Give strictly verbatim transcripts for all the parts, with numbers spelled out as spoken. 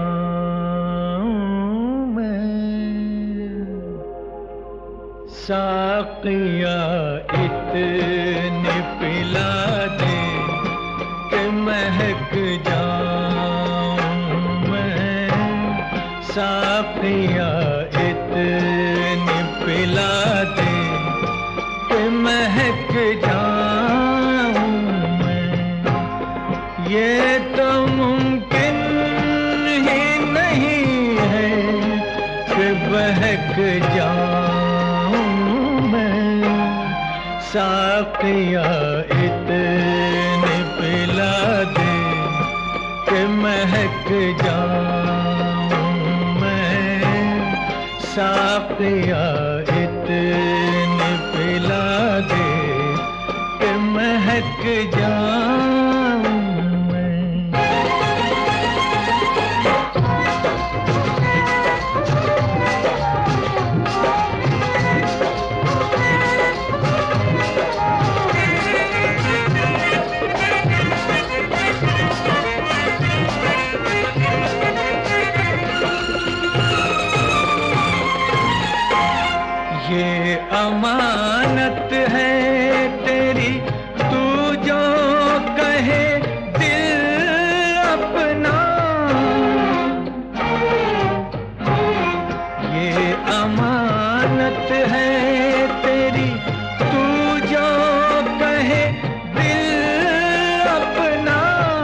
जाऊं मैं। साक़िया इतनी पिला दे कि महक जाऊं मैं। साक़िया इतनी पिला दे कि महक जाऊं मैं। ये तो मुमकिन ही नहीं है कि बहक जाऊं मैं। साक़िया इतनी पिला दे कि महक जाऊं मैं। साक़िया इतनी पिला दे कि महक जाऊं मैं। ये अमानत है तेरी, तू जो कहे दिल अपना। ये अमानत है तेरी, तू जो कहे दिल अपना।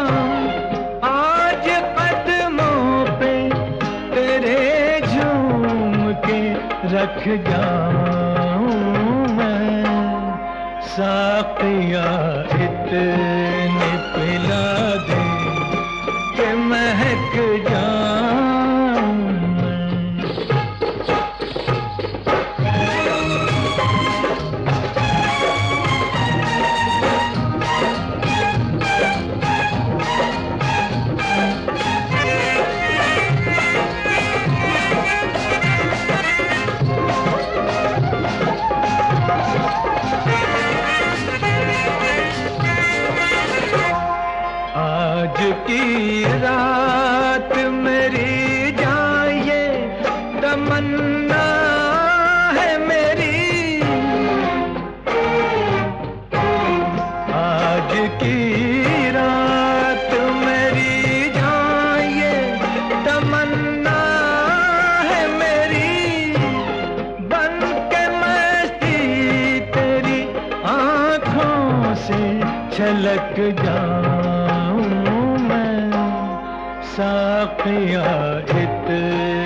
आज कदमों पे तेरे झूम के रख जाऊं मैं। साक़िया इतनी पिला दे कि महक जाऊं मैं। आज की रात मेरी जाए तमन्ना है मेरी। आज की रात मेरी जाए तमन्ना है मेरी। बन के मस्ती तेरी आँखों से छलक जाऊं मैं। साक़िया इतनी